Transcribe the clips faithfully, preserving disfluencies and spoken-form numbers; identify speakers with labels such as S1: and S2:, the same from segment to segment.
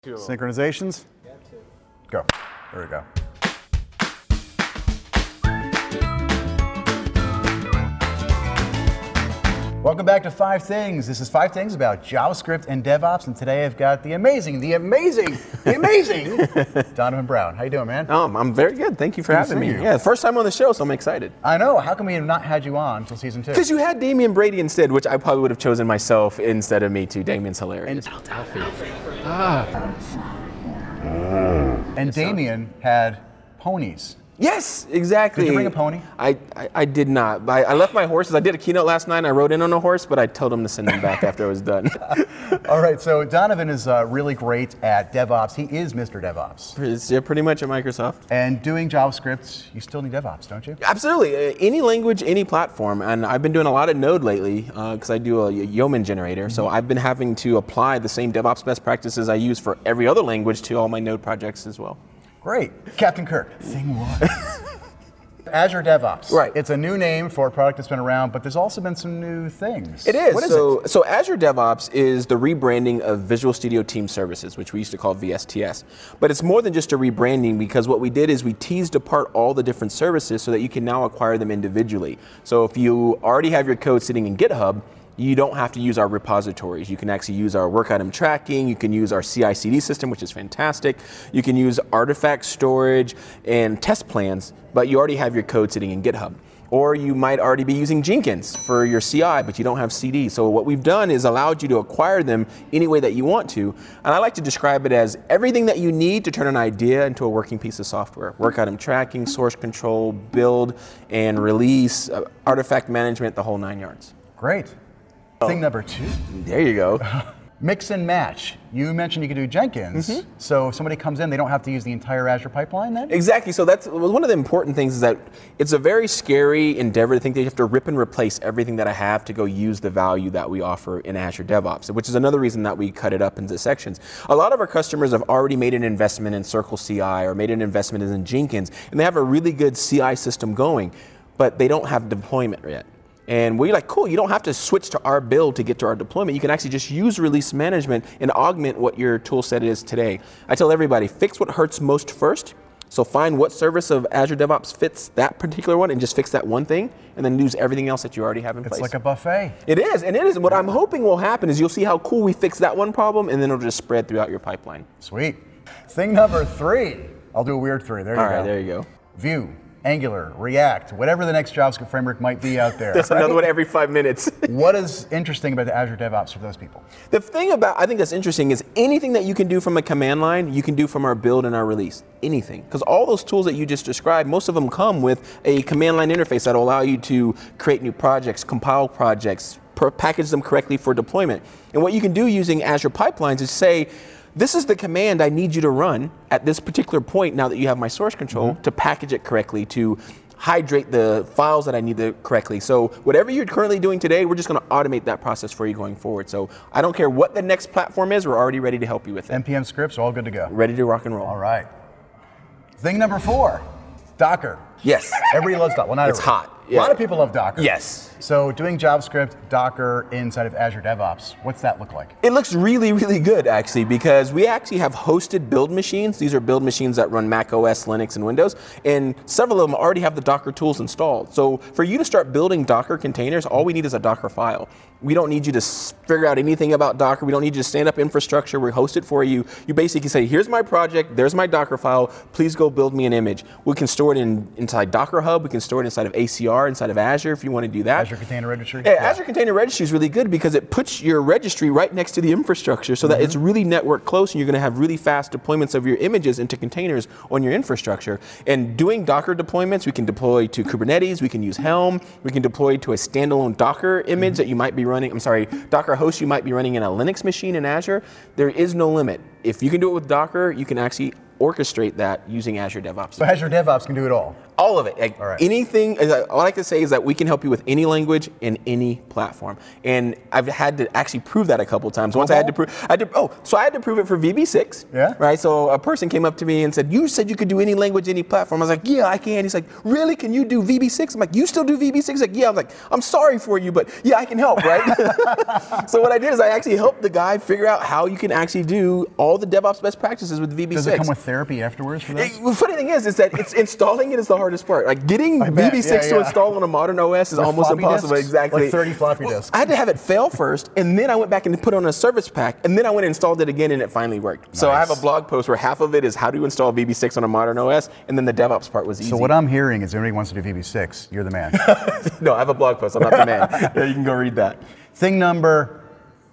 S1: Synchronizations? Go. There we go. Welcome back to Five Things. This is Five Things about JavaScript and DevOps, and today I've got the amazing, the amazing, the amazing Donovan Brown. How you doing, man?
S2: Um, I'm very good. Thank you for
S1: Good to
S2: having me.
S1: see you.
S2: Yeah, first time on the show, so I'm excited.
S1: I know. How come we have not had you on until season two?
S2: Because you had Damian Brady instead, which I probably would have chosen myself instead of me too. Damian's hilarious.
S1: And, and Damian had ponies.
S2: Yes, exactly.
S1: Did you bring a pony?
S2: I, I, I did not. I, I left my horses. I did a keynote last night and I rode in on a horse, but I told him to send them back after I was done.
S1: All right, so Donovan is uh, really great at DevOps. He is Mister DevOps.
S2: It's, yeah, pretty much at Microsoft.
S1: And doing JavaScript, you still need DevOps, don't you?
S2: Absolutely. Uh, any language, any platform. And I've been doing a lot of Node lately because uh, I do a Yeoman generator. Mm-hmm. So I've been having to apply the same DevOps best practices I use for every other language to all my Node projects as well.
S1: Great. Captain Kirk, thing one. Azure DevOps.
S2: Right.
S1: It's a new name for a product that's been around, but there's also been some new things.
S2: It is.
S1: What is
S2: so,
S1: it?
S2: so Azure DevOps is the rebranding of Visual Studio Team Services, which we used to call V S T S. But it's more than just a rebranding because what we did is we teased apart all the different services so that you can now acquire them individually. So if you already have your code sitting in GitHub, you don't have to use our repositories. You can actually use our work item tracking. You can use our C I C D system, which is fantastic. You can use artifact storage and test plans, but you already have your code sitting in GitHub. Or you might already be using Jenkins for your C I, but you don't have C D. So what we've done is allowed you to acquire them any way that you want to. And I like to describe it as everything that you need to turn an idea into a working piece of software. Work item tracking, source control, build and release, uh, artifact management, the whole nine yards.
S1: Great. Thing number two.
S2: There you go.
S1: Mix and match. You mentioned you could do Jenkins, mm-hmm. so if somebody comes in, they don't have to use the entire Azure pipeline then?
S2: Exactly, so that's one of the important things is that it's a very scary endeavor to think that you have to rip and replace everything that I have to go use the value that we offer in Azure DevOps, which is another reason that we cut it up into sections. A lot of our customers have already made an investment in Circle C I or made an investment in Jenkins, and they have a really good C I system going, but they don't have deployment yet. And we're like, cool, you don't have to switch to our build to get to our deployment. You can actually just use release management and augment what your tool set is today. I tell everybody, fix what hurts most first. So find what service of Azure DevOps fits that particular one and just fix that one thing, and then use everything else that you already have in
S1: it's
S2: place.
S1: It's like a buffet.
S2: It is, and it is. And what I'm hoping will happen is you'll see how cool we fix that one problem, and then it'll just spread throughout your pipeline.
S1: Sweet. Thing number three. I'll do a weird three. There you
S2: All
S1: go.
S2: All right, there you go.
S1: Vue. Angular, React, whatever the next JavaScript framework might be out there.
S2: That's right? Another one every five minutes.
S1: What is interesting about Azure DevOps for those people?
S2: The thing about, I think that's interesting is anything that you can do from a command line, you can do from our build and our release. Anything. Because all those tools that you just described, most of them come with a command line interface that will allow you to create new projects, compile projects, package them correctly for deployment. And what you can do using Azure pipelines is say, this is the command I need you to run at this particular point now that you have my source control mm-hmm. to package it correctly, to hydrate the files that I need to correctly. So whatever you're currently doing today, we're just going to automate that process for you going forward. So I don't care what the next platform is, we're already ready to help you with it.
S1: N P M scripts are all good to go.
S2: Ready to rock and roll.
S1: All right. Thing number four, Docker.
S2: Yes.
S1: Everybody loves Docker. Well, not
S2: it's
S1: everybody.
S2: hot.
S1: Yeah. A lot of people love Docker.
S2: Yes.
S1: So doing JavaScript, Docker inside of Azure DevOps, what's that look like?
S2: It looks really, really good actually, because we actually have hosted build machines. These are build machines that run Mac O S, Linux, and Windows, and several of them already have the Docker tools installed. So for you to start building Docker containers, all we need is a Docker file. We don't need you to figure out anything about Docker. We don't need you to stand up infrastructure. We host it for you. You basically say, here's my project, there's my Docker file, please go build me an image. We can store it in inside Docker Hub, we can store it inside of A C R, inside of Azure if you want to do that.
S1: Azure Container Registry?
S2: Yeah, yeah. Azure Container Registry is really good because it puts your registry right next to the infrastructure so mm-hmm. that it's really network close and you're going to have really fast deployments of your images into containers on your infrastructure. And doing Docker deployments, we can deploy to Kubernetes, we can use Helm, we can deploy to a standalone Docker image mm-hmm. that you might be running, I'm sorry, Docker host you might be running in a Linux machine in Azure. There is no limit. If you can do it with Docker, you can actually orchestrate that using Azure DevOps.
S1: So Azure DevOps can do it all?
S2: All of it. Like
S1: All right.
S2: Anything, all I like to say is that we can help you with any language in any platform. And I've had to actually prove that a couple times. Once I had to prove, I had to, oh, so I had to prove it for V B six.
S1: Yeah.
S2: Right. So a person came up to me and said, "You said you could do any language, any platform." I was like, "Yeah, I can." He's like, "Really? Can you do V B six?" I'm like, "You still do V B six?" He's like, "Yeah." I'm like, "I'm sorry for you, but yeah, I can help." Right. So what I did is I actually helped the guy figure out how you can actually do all the DevOps best practices with V B six.
S1: Does it come with therapy afterwards for this?
S2: It, the funny thing is, is that it's installing it is the hardest part. Like getting V B six
S1: yeah, yeah.
S2: to install on a modern O S is
S1: With
S2: almost
S1: floppy
S2: impossible.
S1: disks?
S2: Exactly.
S1: Like thirty floppy
S2: Well,
S1: disks.
S2: I had to have it fail first, and then I went back and put on a service pack, and then I went and installed it again, and it finally worked. Nice. So I have a blog post where half of it is how to install V B six on a modern O S, and then the DevOps part was easy.
S1: So what I'm hearing is if anybody wants to do V B six, you're the man.
S2: No, I have a blog post. I'm not the man. Yeah, you can go read that.
S1: Thing number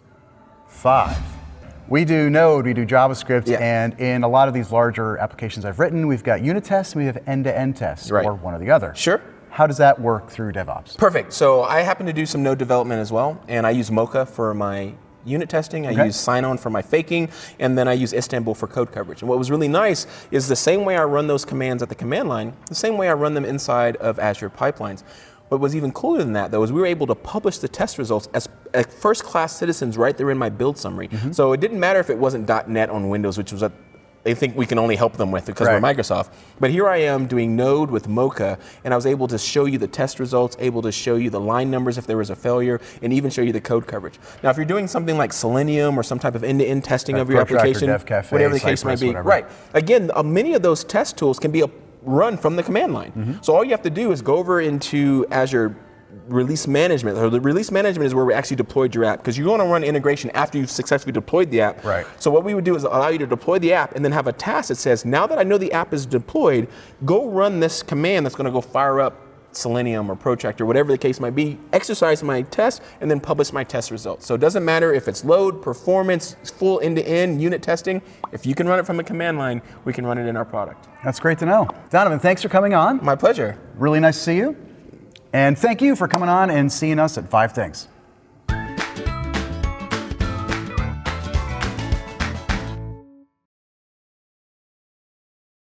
S1: five. We do Node, we do JavaScript,
S2: Yeah.
S1: and in a lot of these larger applications I've written, we've got unit tests and we have end-to-end tests,
S2: Right.
S1: or one or the other.
S2: Sure.
S1: How does that work through DevOps?
S2: Perfect. So I happen to do some Node development as well, and I use Mocha for my unit testing. I
S1: Okay.
S2: use Sign-On for my faking, and then I use Istanbul for code coverage. And what was really nice is the same way I run those commands at the command line, the same way I run them inside of Azure pipelines. What was even cooler than that, though, is we were able to publish the test results as, as first-class citizens right there in my build summary. Mm-hmm. So it didn't matter if it wasn't .NET on Windows, which was what they think we can only help them with because
S1: Right.
S2: we're Microsoft. But here I am doing Node with Mocha, and I was able to show you the test results, able to show you the line numbers if there was a failure, and even show you the code coverage. Now, if you're doing something like Selenium or some type of end-to-end testing
S1: Like
S2: of your
S1: Protractor,
S2: application,
S1: DevCafe,
S2: whatever the case
S1: Cypress,
S2: might be,
S1: whatever.
S2: right? Again, uh, many of those test tools can be a run from the command line. Mm-hmm. So all you have to do is go over into Azure Release Management. So the Release Management is where we actually deployed your app, because you want to run integration after you've successfully deployed the app.
S1: Right.
S2: So what we would do is allow you to deploy the app and then have a task that says, now that I know the app is deployed, go run this command that's going to go fire up Selenium or Protractor, whatever the case might be, exercise my test, and then publish my test results. So it doesn't matter if it's load, performance, full end-to-end unit testing. If you can run it from a command line, we can run it in our product.
S1: That's great to know. Donovan, thanks for coming on.
S2: My pleasure.
S1: Really nice to see you. And thank you for coming on and seeing us at Five Things.